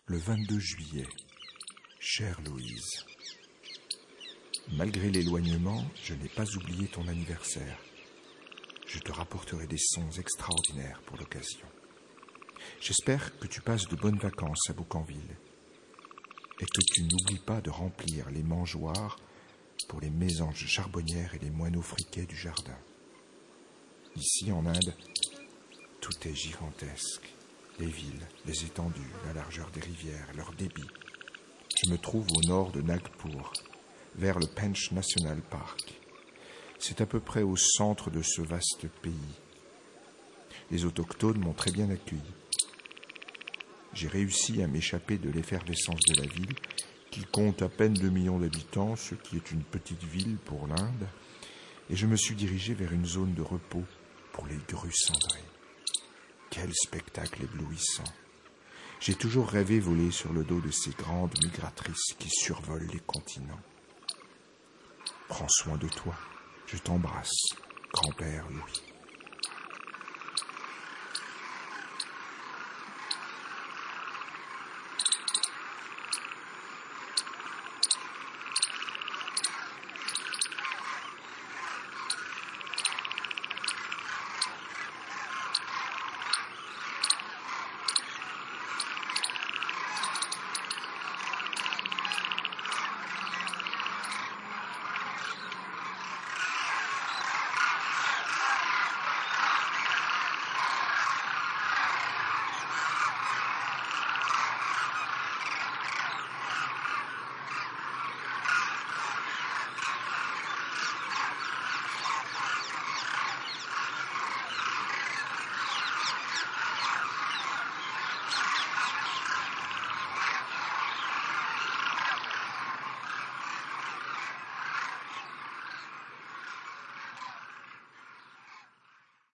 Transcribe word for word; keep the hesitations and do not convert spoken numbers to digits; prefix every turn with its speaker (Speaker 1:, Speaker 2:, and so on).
Speaker 1: Le vingt-deux juillet. Chère Louise, malgré l'éloignement, je n'ai pas oublié ton anniversaire. Je te rapporterai des sons extraordinaires pour l'occasion. J'espère que tu passes de bonnes vacances à Boucanville et que tu n'oublies pas de remplir les mangeoires pour les mésanges charbonnières et les moineaux friquets du jardin. Ici, en Inde, tout est gigantesque. Les villes, les étendues, la largeur des rivières, leur débit. Je me trouve au nord de Nagpur, vers le Pench National Park. C'est à peu près au centre de ce vaste pays. Les autochtones m'ont très bien accueilli. J'ai réussi à m'échapper de l'effervescence de la ville, qui compte à peine deux millions d'habitants, ce qui est une petite ville pour l'Inde, et je me suis dirigé vers une zone de repos pour les grues cendrées. Quel spectacle éblouissant! J'ai toujours rêvé voler sur le dos de ces grandes migratrices qui survolent les continents. Prends soin de toi. Je t'embrasse, grand-père Louis.